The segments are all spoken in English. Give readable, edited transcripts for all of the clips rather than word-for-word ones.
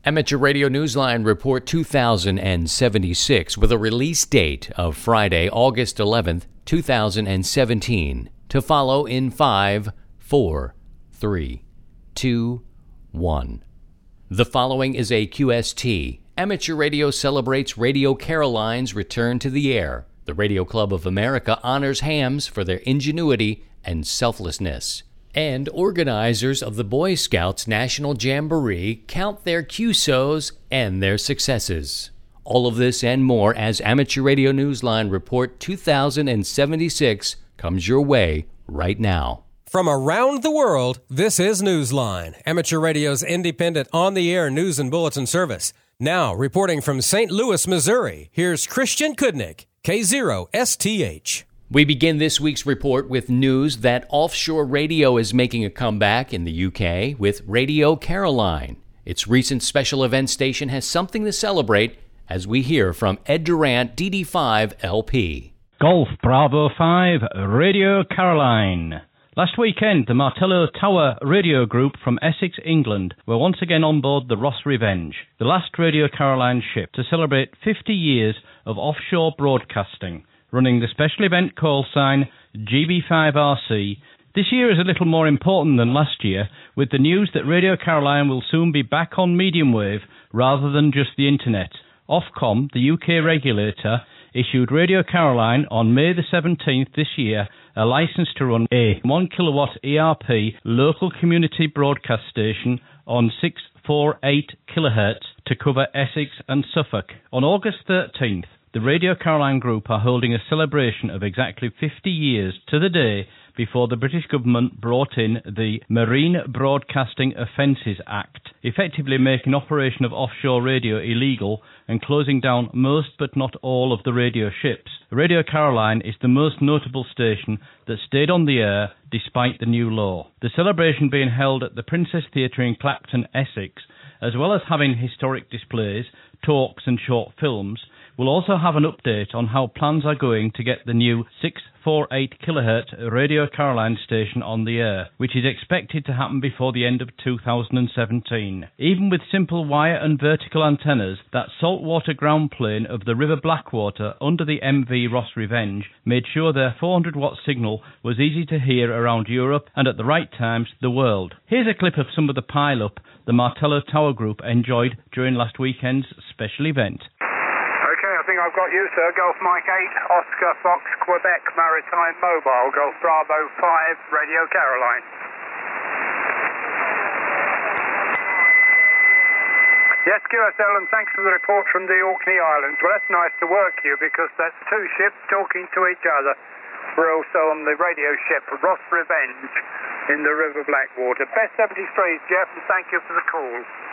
Amateur Radio Newsline Report 2076 with a release date of Friday, August 11th, 2017. To follow in 5, 4, 3, 2, 1. The following is a QST. Amateur Radio celebrates Radio Caroline's return to the air. The Radio Club of America honors hams for their ingenuity and selflessness. And organizers of the Boy Scouts National Jamboree count their QSOs and their successes. All of this and more as Amateur Radio Newsline Report 2076 comes your way right now. From around the world, this is Newsline, Amateur Radio's independent on-the-air news and bulletin service. Now, reporting from St. Louis, Missouri, here's Christian Kudnick, K0STH. We begin this week's report with news that offshore radio is making a comeback in the UK with Radio Caroline. Its recent special event station has something to celebrate as we hear from Ed Durant, DD5 LP. Golf Bravo 5, Radio Caroline. Last weekend, the Martello Tower radio group from Essex, England, were once again on board the Ross Revenge, the last Radio Caroline ship, to celebrate 50 years of offshore broadcasting, running the special event call sign GB5RC. This year is a little more important than last year, with the news that Radio Caroline will soon be back on medium wave rather than just the internet. Ofcom, the UK regulator, issued Radio Caroline on May the 17th this year a licence to run a 1 kilowatt ERP local community broadcast station on 648 kHz to cover Essex and Suffolk. On August 13th, the Radio Caroline Group are holding a celebration of exactly 50 years to the day before the British government brought in the Marine Broadcasting Offences Act, effectively making operation of offshore radio illegal and closing down most but not all of the radio ships. Radio Caroline is the most notable station that stayed on the air despite the new law. The celebration being held at the Princess Theatre in Clapton, Essex, as well as having historic displays, talks and short films, we'll also have an update on how plans are going to get the new 648 kHz Radio Caroline station on the air, which is expected to happen before the end of 2017. Even with simple wire and vertical antennas, that saltwater ground plane of the River Blackwater under the MV Ross Revenge made sure their 400-watt signal was easy to hear around Europe and at the right times the world. Here's a clip of some of the pile-up the Martello Tower Group enjoyed during last weekend's special event. I think I've got you, sir. Golf Mike 8, Oscar Fox, Quebec, Maritime Mobile, Golf Bravo 5, Radio Caroline. Yes, QSL, and thanks for the report from the Orkney Islands. Well, that's nice to work you because that's two ships talking to each other. We're also on the radio ship Ross Revenge in the River Blackwater. Best 73s, Jeff, and thank you for the call.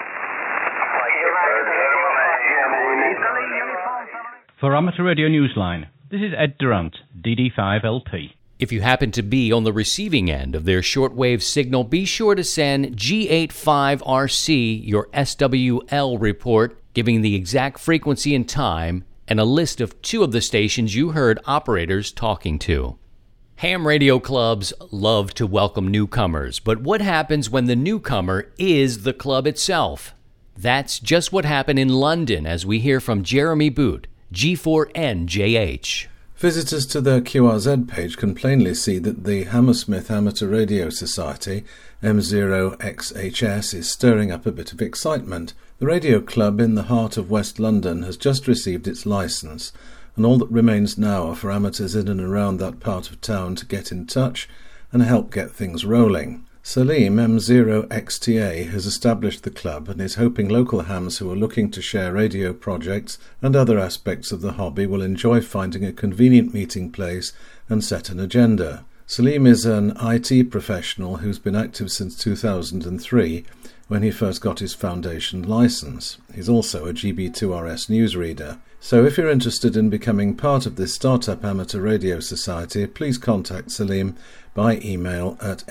For Amateur Radio Newsline, this is Ed Durant, DD5 LP. If you happen to be on the receiving end of their shortwave signal, be sure to send G85RC your SWL report, giving the exact frequency and time, and a list of two of the stations you heard operators talking to. Ham radio clubs love to welcome newcomers, but what happens when the newcomer is the club itself? That's just what happened in London, as we hear from Jeremy Boot, G4NJH. Visitors to their QRZ page can plainly see that the Hammersmith Amateur Radio Society, M0XHS, is stirring up a bit of excitement. The radio club in the heart of West London has just received its licence, and all that remains now are for amateurs in and around that part of town to get in touch and help get things rolling. Salim, M0XTA, has established the club and is hoping local hams who are looking to share radio projects and other aspects of the hobby will enjoy finding a convenient meeting place and set an agenda. Salim is an IT professional who's been active since 2003 when he first got his foundation licence. He's also a GB2RS newsreader. So if you're interested in becoming part of this Startup Amateur Radio Society, please contact Salim by email at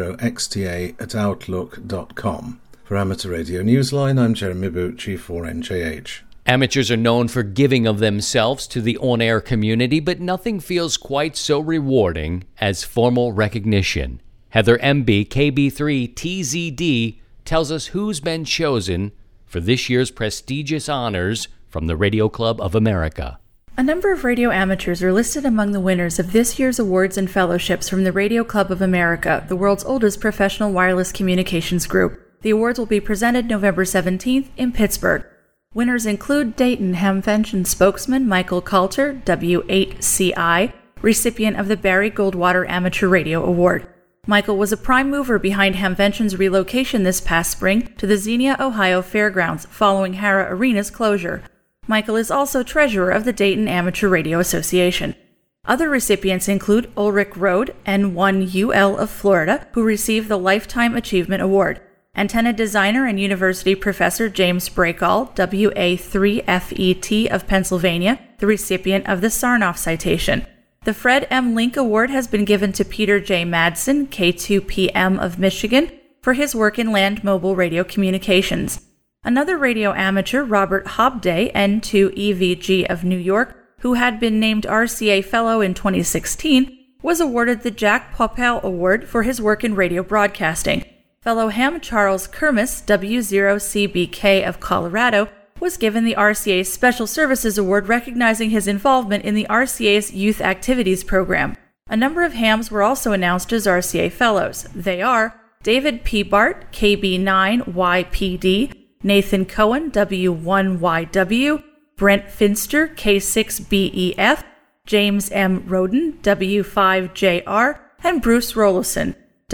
m0xta@outlook.com. For Amateur Radio Newsline, I'm Jeremy Boot, G4NJH. Amateurs are known for giving of themselves to the on-air community, but nothing feels quite so rewarding as formal recognition. Heather MB, KB3TZD, tells us who's been chosen for this year's prestigious honors from the Radio Club of America. A number of radio amateurs are listed among the winners of this year's awards and fellowships from the Radio Club of America, the world's oldest professional wireless communications group. The awards will be presented November 17th in Pittsburgh. Winners include Dayton Hamvention spokesman Michael Coulter, W8CI, recipient of the Barry Goldwater Amateur Radio Award. Michael was a prime mover behind Hamvention's relocation this past spring to the Xenia, Ohio Fairgrounds following Hara Arena's closure. Michael is also treasurer of the Dayton Amateur Radio Association. Other recipients include Ulrich Rode, N1UL of Florida, who received the Lifetime Achievement Award. Antenna designer and university professor James Brakall, WA3FET of Pennsylvania, the recipient of the Sarnoff Citation. The Fred M. Link Award has been given to Peter J. Madsen, K2PM of Michigan, for his work in land mobile radio communications. Another radio amateur, Robert Hobday, N2EVG of New York, who had been named RCA Fellow in 2016, was awarded the Jack Poppel Award for his work in radio broadcasting. Fellow ham Charles Kermis, W0CBK of Colorado, was given the RCA's Special Services Award recognizing his involvement in the RCA's Youth Activities Program. A number of hams were also announced as RCA Fellows. They are David P. Bart, KB9YPD, Nathan Cohen, W1YW, Brent Finster, K6BEF, James M. Roden, W5JR, and Bruce Rollison,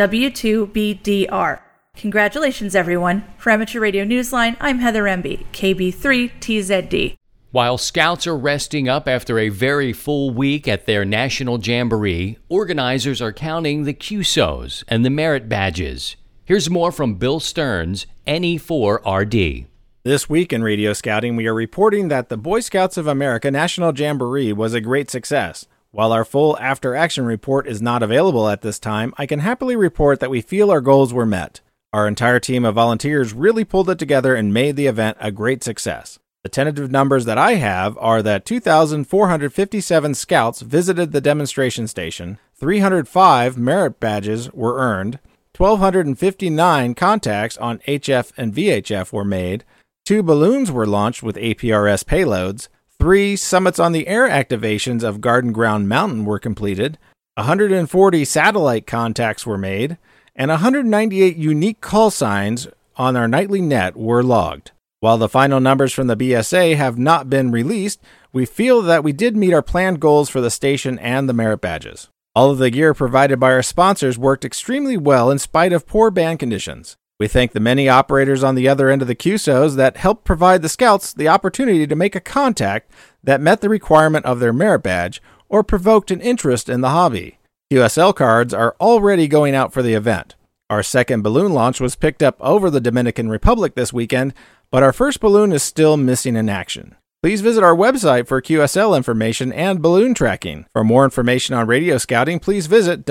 W2BDR. Congratulations, everyone. For Amateur Radio Newsline, I'm Heather Emby, KB3TZD. While scouts are resting up after a very full week at their National Jamboree, organizers are counting the QSOs and the merit badges. Here's more from Bill Stearns, NE4RD. This week in Radio Scouting, we are reporting that the Boy Scouts of America National Jamboree was a great success. While our full after-action report is not available at this time, I can happily report that we feel our goals were met. Our entire team of volunteers really pulled it together and made the event a great success. The tentative numbers that I have are that 2,457 scouts visited the demonstration station, 305 merit badges were earned, 1,259 contacts on HF and VHF were made, 2 balloons were launched with APRS payloads, 3 Summits on the Air activations of Garden Ground Mountain were completed, 140 satellite contacts were made, and 198 unique call signs on our nightly net were logged. While the final numbers from the BSA have not been released, we feel that we did meet our planned goals for the station and the merit badges. All of the gear provided by our sponsors worked extremely well in spite of poor band conditions. We thank the many operators on the other end of the QSOs that helped provide the scouts the opportunity to make a contact that met the requirement of their merit badge or provoked an interest in the hobby. QSL cards are already going out for the event. Our second balloon launch was picked up over the Dominican Republic this weekend, but our first balloon is still missing in action. Please visit our website for QSL information and balloon tracking. For more information on radio scouting, please visit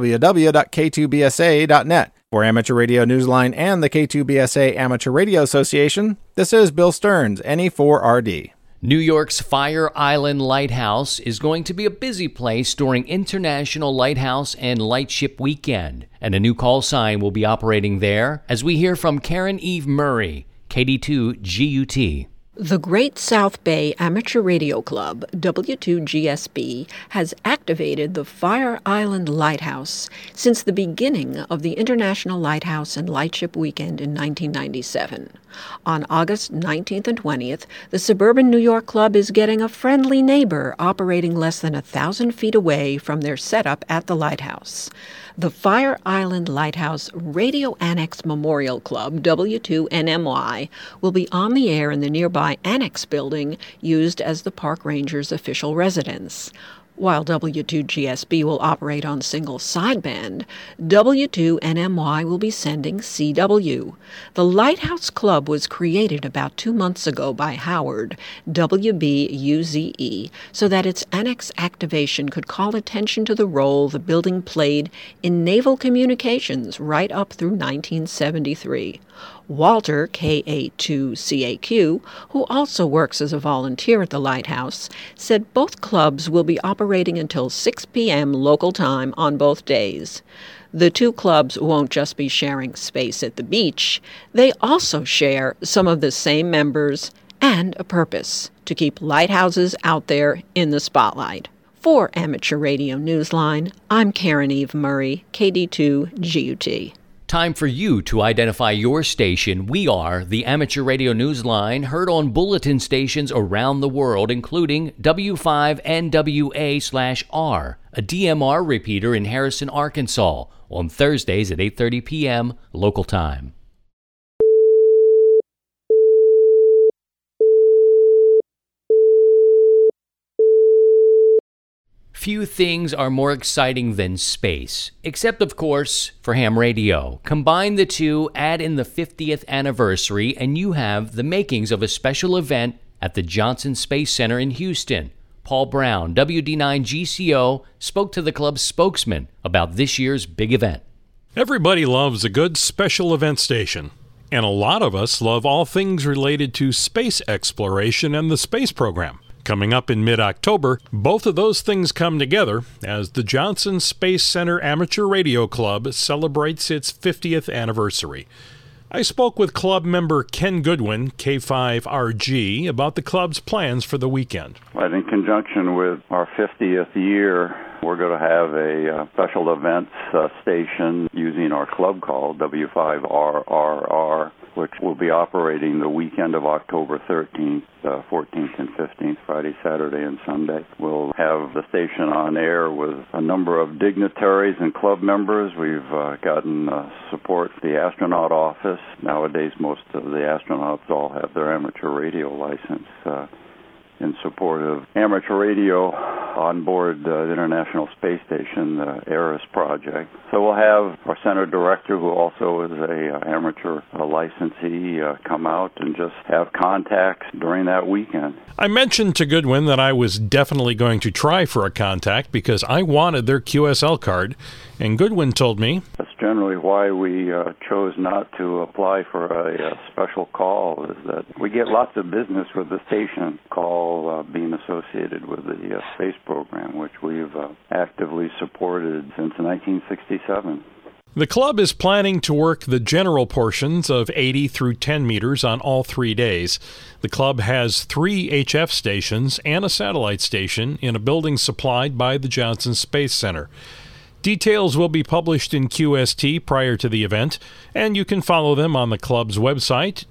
www.k2bsa.net. For Amateur Radio Newsline and the K2BSA Amateur Radio Association, this is Bill Stearns, NE4RD. New York's Fire Island Lighthouse is going to be a busy place during International Lighthouse and Lightship Weekend, and a new call sign will be operating there, as we hear from Karen Eve Murray, KD2GUT. The Great South Bay Amateur Radio Club, W2GSB, has activated the Fire Island Lighthouse since the beginning of the International Lighthouse and Lightship Weekend in 1997. On August 19th and 20th, the suburban New York Club is getting a friendly neighbor operating less than 1,000 feet away from their setup at the lighthouse. The Fire Island Lighthouse Radio Annex Memorial Club, W2NMY, will be on the air in the nearby Annex building used as the park ranger's official residence. While W2GSB will operate on single sideband, W2NMY will be sending CW. The Lighthouse Club was created about 2 months ago by Howard, WBUZE, so that its annex activation could call attention to the role the building played in naval communications right up through 1973. Walter, KA2CAQ, who also works as a volunteer at the lighthouse, said both clubs will be operating until 6 p.m. local time on both days. The two clubs won't just be sharing space at the beach, they also share some of the same members and a purpose: to keep lighthouses out there in the spotlight. For Amateur Radio Newsline, I'm Karen Eve Murray, KD2 GUT. Time for you to identify your station. We are the Amateur Radio Newsline, heard on bulletin stations around the world, including W5NWA/R, a DMR repeater in Harrison, Arkansas, on Thursdays at 8:30 p.m. local time. Few things are more exciting than space, except, of course, for ham radio. Combine the two, add in the 50th anniversary, and you have the makings of a special event at the Johnson Space Center in Houston. Paul Brown, WD9GCO, spoke to the club's spokesman about this year's big event. Everybody loves a good special event station, and a lot of us love all things related to space exploration and the space program. Coming up in mid-October, both of those things come together as the Johnson Space Center Amateur Radio Club celebrates its 50th anniversary. I spoke with club member Ken Goodwin, K5RG, about the club's plans for the weekend. Well, in conjunction with our 50th year, we're going to have a special events station using our club call, W5RRR, which will be operating the weekend of October 13th, 14th, and 15th, Friday, Saturday, and Sunday. We'll have the station on air with a number of dignitaries and club members. We've gotten support from the astronaut office. Nowadays, most of the astronauts all have their amateur radio license in support of amateur radio on board the International Space Station, the ARIS project. So we'll have our center director, who also is a amateur licensee, come out and just have contacts during that weekend. I mentioned to Goodwin that I was definitely going to try for a contact because I wanted their QSL card, and Goodwin told me, that's generally why we chose not to apply for a special call, is that we get lots of business with the station call being associated with the space program, which we've actively supported since 1967. The club is planning to work the general portions of 80 through 10 meters on all 3 days. The club has 3 HF stations and a satellite station in a building supplied by the Johnson Space Center. Details will be published in QST prior to the event, and you can follow them on the club's website,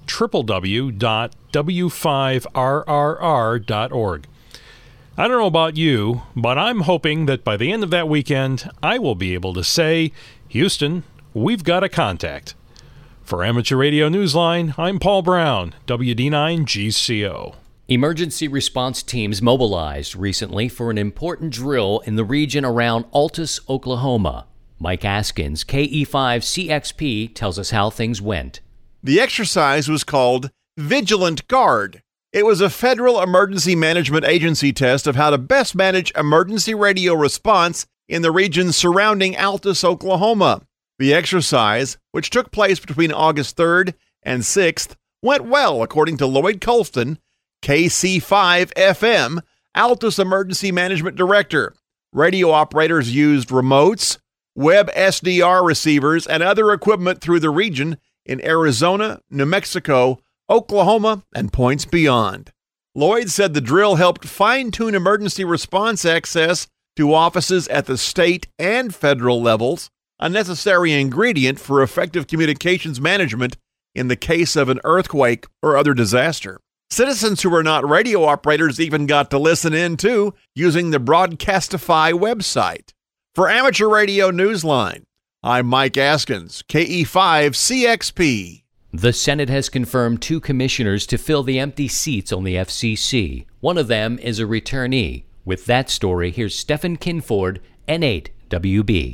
www.w5rrr.org. I don't know about you, but I'm hoping that by the end of that weekend, I will be able to say, Houston, we've got a contact. For Amateur Radio Newsline, I'm Paul Brown, WD9GCO. Emergency response teams mobilized recently for an important drill in the region around Altus, Oklahoma. Mike Askins, KE5CXP, tells us how things went. The exercise was called Vigilant Guard. It was a Federal Emergency Management Agency test of how to best manage emergency radio response in the region surrounding Altus, Oklahoma. The exercise, which took place between August 3rd and 6th, went well, according to Lloyd Colston, KC5FM, Altus Emergency Management Director. Radio operators used remotes, web SDR receivers, and other equipment through the region in Arizona, New Mexico, Oklahoma, and points beyond. Lloyd said the drill helped fine-tune emergency response access to offices at the state and federal levels, a necessary ingredient for effective communications management in the case of an earthquake or other disaster. Citizens who are not radio operators even got to listen in, too, using the Broadcastify website. For Amateur Radio Newsline, I'm Mike Askins, KE5CXP. The Senate has confirmed 2 commissioners to fill the empty seats on the FCC. One of them is a returnee. With that story, here's Stephen Kinford, N8WB.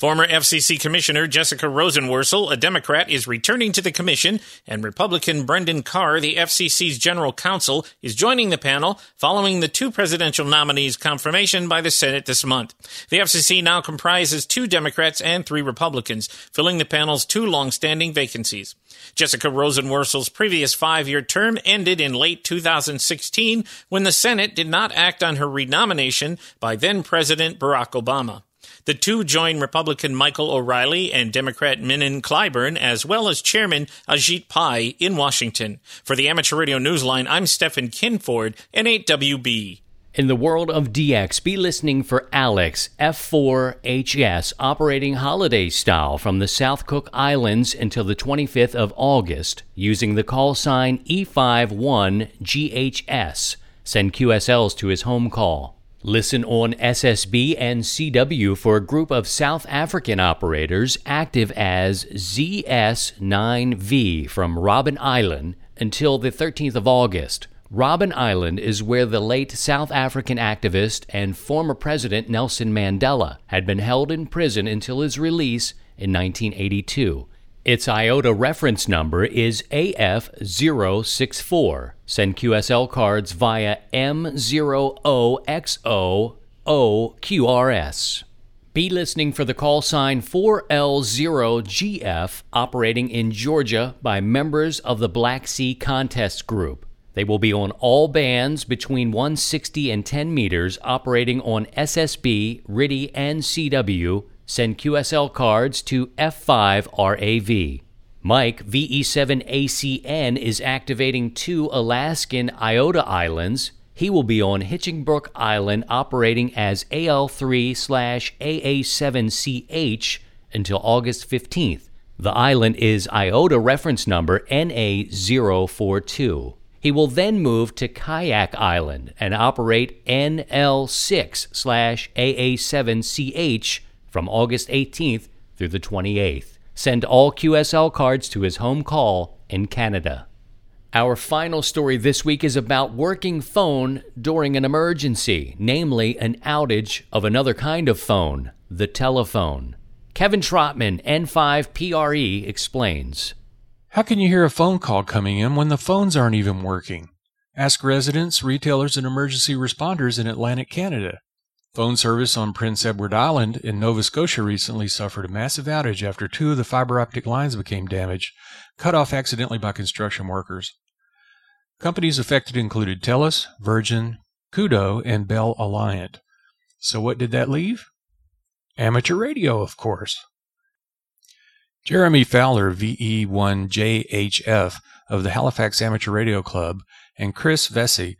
Former FCC Commissioner Jessica Rosenworcel, a Democrat, is returning to the commission, and Republican Brendan Carr, the FCC's general counsel, is joining the panel following the two presidential nominees' confirmation by the Senate this month. The FCC now comprises 2 Democrats and 3 Republicans, filling the panel's 2 long-standing vacancies. Jessica Rosenworcel's previous 5-year term ended in late 2016 when the Senate did not act on her renomination by then-President Barack Obama. The 2 join Republican Michael O'Reilly and Democrat Minan Clyburn, as well as Chairman Ajit Pai in Washington. For the Amateur Radio Newsline, I'm Stephen Kinford, N8WB. In the world of DX, be listening for Alex F4HS operating holiday style from the South Cook Islands until the 25th of August using the call sign E51GHS. Send QSLs to his home call. Listen on SSB and CW for a group of South African operators active as ZS9V from Robben Island until the 13th of August. Robben Island is where the late South African activist and former President Nelson Mandela had been held in prison until his release in 1982. Its IOTA reference number is AF064. Send QSL cards via M0OXOOQRS. Be listening for the call sign 4L0GF operating in Georgia by members of the Black Sea Contest Group. They will be on all bands between 160 and 10 meters operating on SSB, RTTY, and CW. Send QSL cards to F5RAV. Mike, VE7ACN, is activating 2 Alaskan IOTA islands. He will be on Hitchingbrook Island operating as AL3/AA7CH until August 15th. The island is IOTA reference number NA042. He will then move to Kayak Island and operate NL6/AA7CH from August 18th through the 28th. Send all QSL cards to his home call in Canada. Our final story this week is about working phone during an emergency, namely an outage of another kind of phone, the telephone. Kevin Trotman, N5PRE, explains. How can you hear a phone call coming in when the phones aren't even working? Ask residents, retailers, and emergency responders in Atlantic Canada. Phone service on Prince Edward Island in Nova Scotia recently suffered a massive outage after 2 of the fiber optic lines became damaged, cut off accidentally by construction workers. Companies affected included TELUS, Virgin, Koodo, and Bell Alliant. So what did that leave? Amateur radio, of course. Jeremy Fowler, VE1JHF of the Halifax Amateur Radio Club, and Chris Vesey,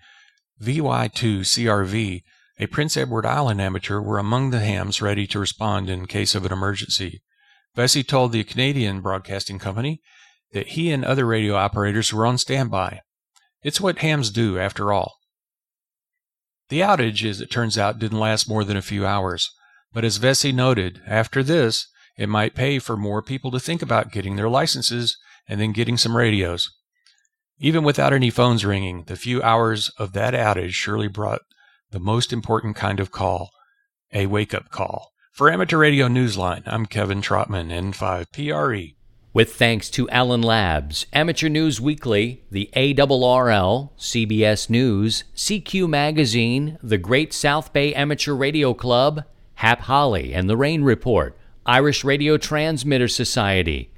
VY2CRV, a Prince Edward Island amateur, were among the hams ready to respond in case of an emergency. Vesey told the Canadian Broadcasting Company that he and other radio operators were on standby. It's what hams do, after all. The outage, as it turns out, didn't last more than a few hours, but as Vesey noted, after this, it might pay for more people to think about getting their licenses and then getting some radios. Even without any phones ringing, the few hours of that outage surely brought the most important kind of call, a wake-up call. For Amateur Radio Newsline, I'm Kevin Trotman, N5PRE. With thanks to Allen Labs, Amateur News Weekly, the ARRL, CBS News, CQ Magazine, the Great South Bay Amateur Radio Club, Hap Holly and the Rain Report, Irish Radio Transmitter Society,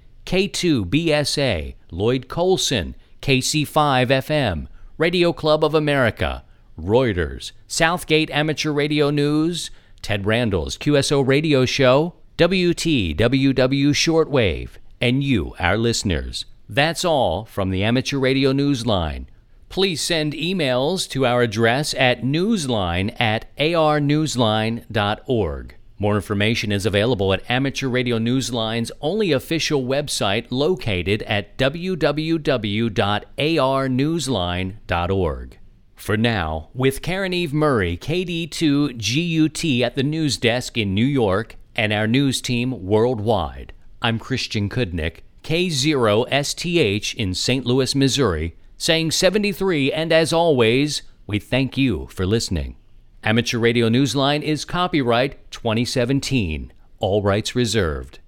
K2BSA, Lloyd Colson, KC5FM, Radio Club of America, Reuters, Southgate Amateur Radio News, Ted Randall's QSO Radio Show, WTWW Shortwave, and you, our listeners. That's all from the Amateur Radio Newsline. Please send emails to our address at newsline@arnewsline.org. More information is available at Amateur Radio Newsline's only official website located at www.arnewsline.org. For now, with Karen Eve Murray, KD2GUT at the news desk in New York, and our news team worldwide, I'm Christian Kudnick, K0STH in St. Louis, Missouri, saying 73, and as always, we thank you for listening. Amateur Radio Newsline is copyright 2017. All rights reserved.